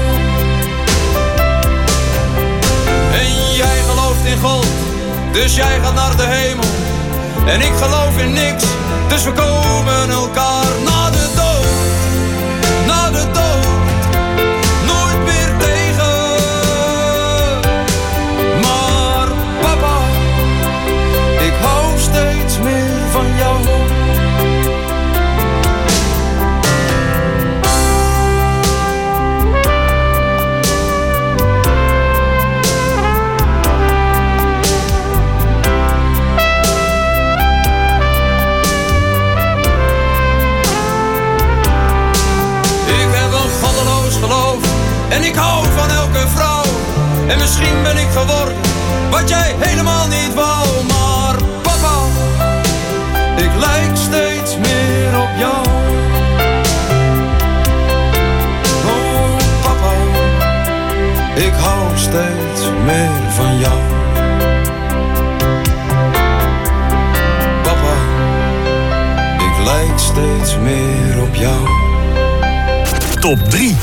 En jij gelooft in God, dus jij gaat naar de hemel. En ik geloof in niks, dus we komen elkaar na de dood. Na de dood, nooit meer tegen. Maar papa, ik hou steeds meer van jou. Misschien ben ik geworden wat jij helemaal niet wou. Maar papa, ik lijk steeds meer op jou. Oh papa, ik hou steeds meer van jou. Papa, ik lijk steeds meer op jou. Top 3.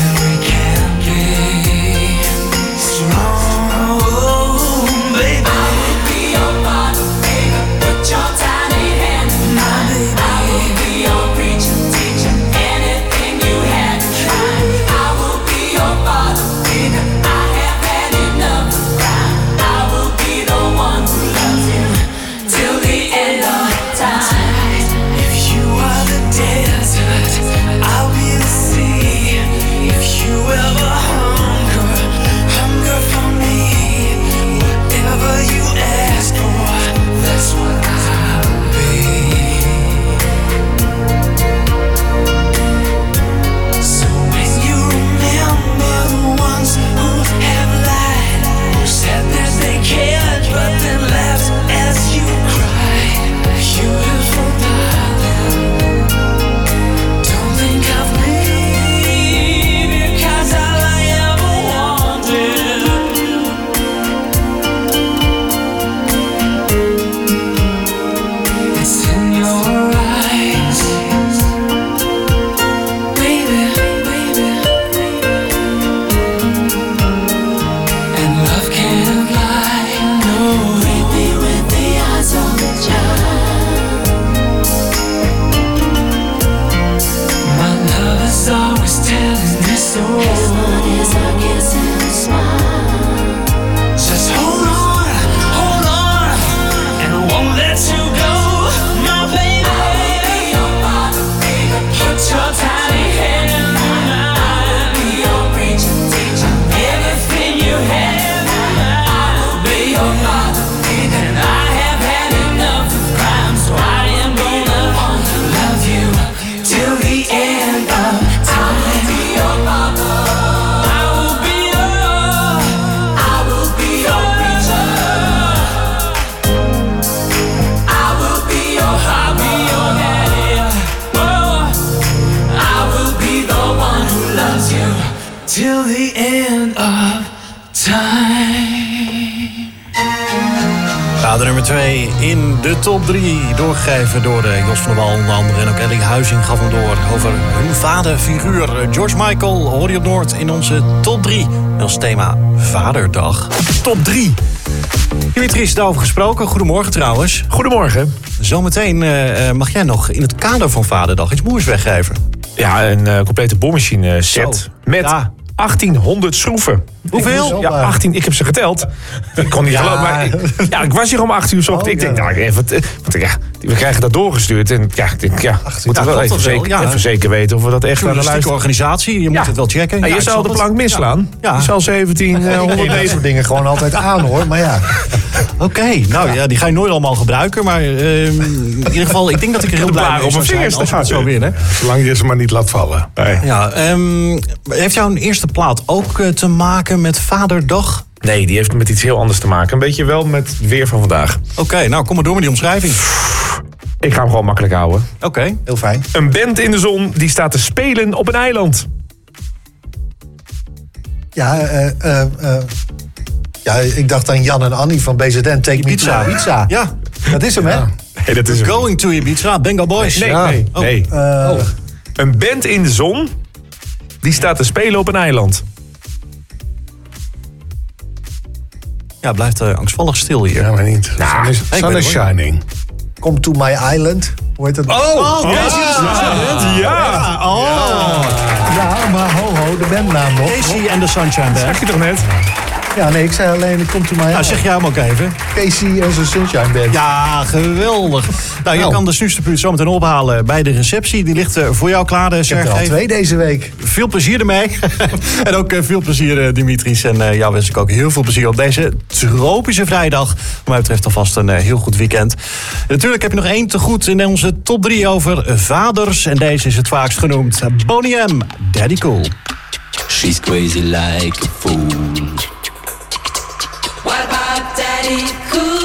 Baby de nummer 2 in de top 3. Doorgegeven door Jos van der Wal onder andere. En ook Ellie Huizing gaf hem door over hun vaderfiguur. George Michael hoor je op Noord in onze top 3. En als thema Vaderdag. Top 3. Dimitri is daarover gesproken. Goedemorgen trouwens. Goedemorgen. Zometeen mag jij nog in het kader van Vaderdag iets moois weggeven. Ja, een complete boormachine set met 1800 schroeven. Hoeveel? Ja, 18. Ik heb ze geteld. Ik kon niet geloven. Maar ik was hier om 8 uur 's ochtends. Ik denk, we krijgen dat doorgestuurd. En ik denk, moeten we wel even zeker weten of we dat echt aan de luisteren. Organisatie, je moet het wel checken. Je zal de plank misslaan. Je zal 1700 deze soort dingen gewoon altijd aan, hoor. Maar ja. Oké, die ga je nooit allemaal gebruiken. Maar in ieder geval, ik denk dat ik er heel blij mee zou zijn als we het zo winnen. Zolang je ze maar niet laat vallen. Nee. Ja, heeft jouw eerste plaat ook te maken met Vaderdag? Nee, die heeft met iets heel anders te maken. Een beetje wel met het weer van vandaag. Oké, nou kom maar door met die omschrijving. Ik ga hem gewoon makkelijk houden. Oké. Heel fijn. Een band in de zon die staat te spelen op een eiland. Ja, ik dacht aan Jan en Annie van BZN. Take Me to Ibiza. Ja. Dat is hem, hè? Nee, dat is hem. Going to Ibiza, Bengal Boys. Nee. Een band in de zon die staat te spelen op een eiland. Ja, blijft angstvallig stil hier. Ja, maar niet. Sun is shining. Come to my island. Hoe heet dat? Ja, maar ho, de bandnaam nog. Casey and the Sunshine Band. Zeg je toch net? Ja, nee, ik zei alleen, Come to my island. Nou, zeg jij hem ook even. Casey en zijn Sunshine Band. Ja, geweldig. Nou, je kan de snoesterpuut zo meteen ophalen bij de receptie. Die ligt voor jou klaar, Sergej. Ik heb er al 2 deze week. Veel plezier ermee. En ook veel plezier, Dimitris. En jou wens ik ook heel veel plezier op deze tropische vrijdag. Wat mij betreft alvast een heel goed weekend. Natuurlijk heb je nog 1 te goed in onze top 3 over vaders. En deze is het vaakst genoemd. Boney M, Daddy Cool. She's crazy like a fool. What about Daddy Cool?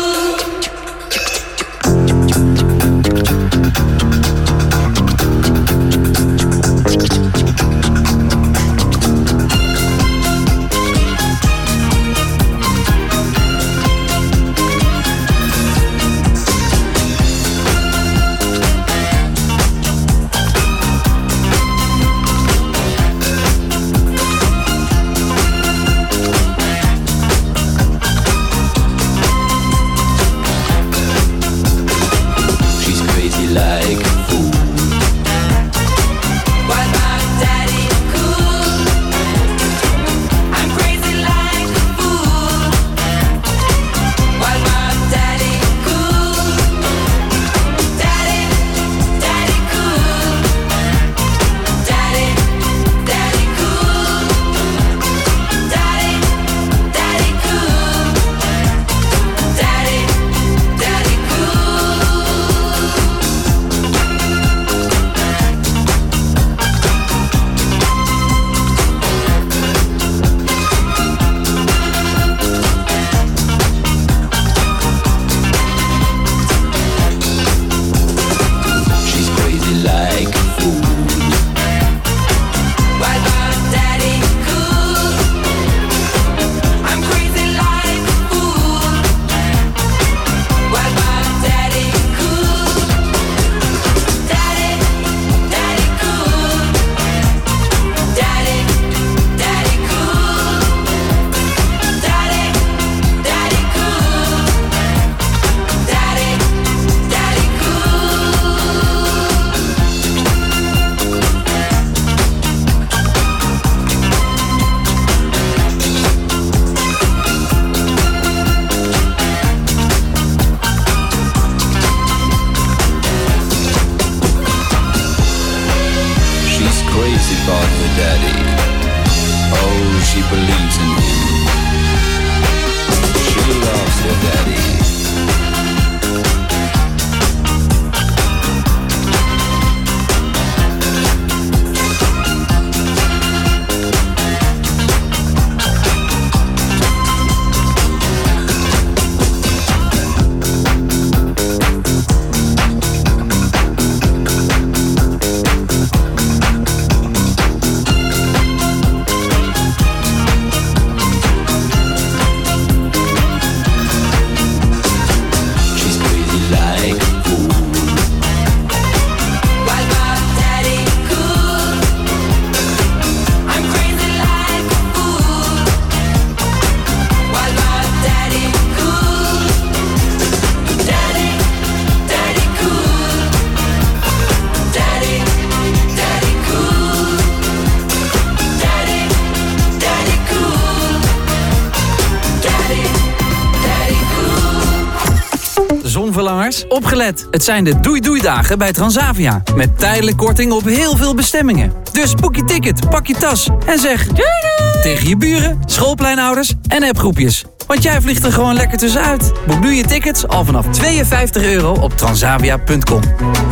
droomverlangers, opgelet. Het zijn de doei-doei-dagen bij Transavia. Met tijdelijk korting op heel veel bestemmingen. Dus boek je ticket, pak je tas en zeg doei doei tegen je buren, schoolpleinouders en appgroepjes. Want jij vliegt er gewoon lekker tussenuit. Boek nu je tickets al vanaf €52 op transavia.com.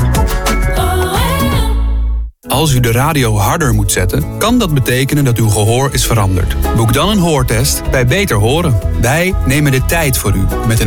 Als u de radio harder moet zetten, kan dat betekenen dat uw gehoor is veranderd. Boek dan een hoortest bij Beter Horen. Wij nemen de tijd voor u met een